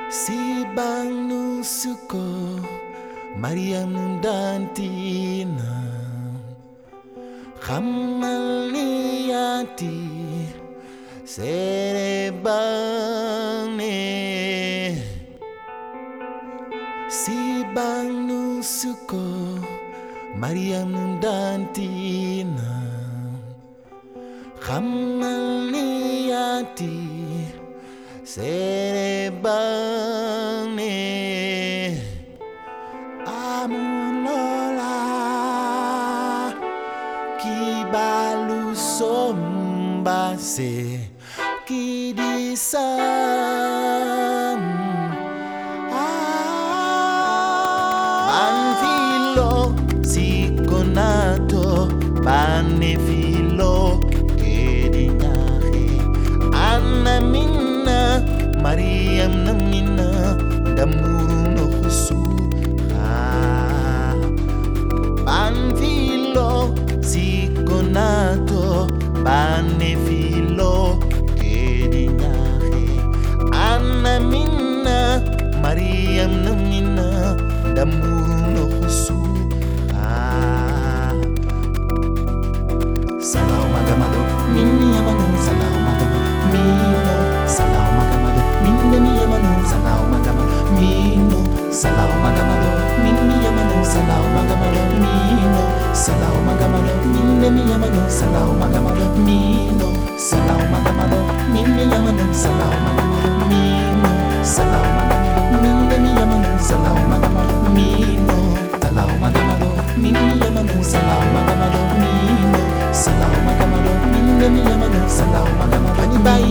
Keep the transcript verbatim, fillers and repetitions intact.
Si bang nusuko Mariam Dantina Xamal ni yaati seere bang ne Si bang nusuko Mariam Dantina Xamal ni yaati seere bang ne amulola kibalu sombase kidisam banfilo sikonato banefilo kedinyahe anamina Mariam namina damuru no khusu banfilo sikonato banefilo kedinyahe anamina Mariam namina damuru no khusu salau magamado minni yamanu salau magamado mino salau magamado minni yamanu salau magamado mino salau magamado minni yamanu salau magamado mino salau magamado minni yamanu salau magamado mino salau magamado minni yamanu salau magamado mino salau magamado minni yamanu salau magamado mino salau magamado minni yamanu salau magamado mino salau magamado minni yamanu salau magamado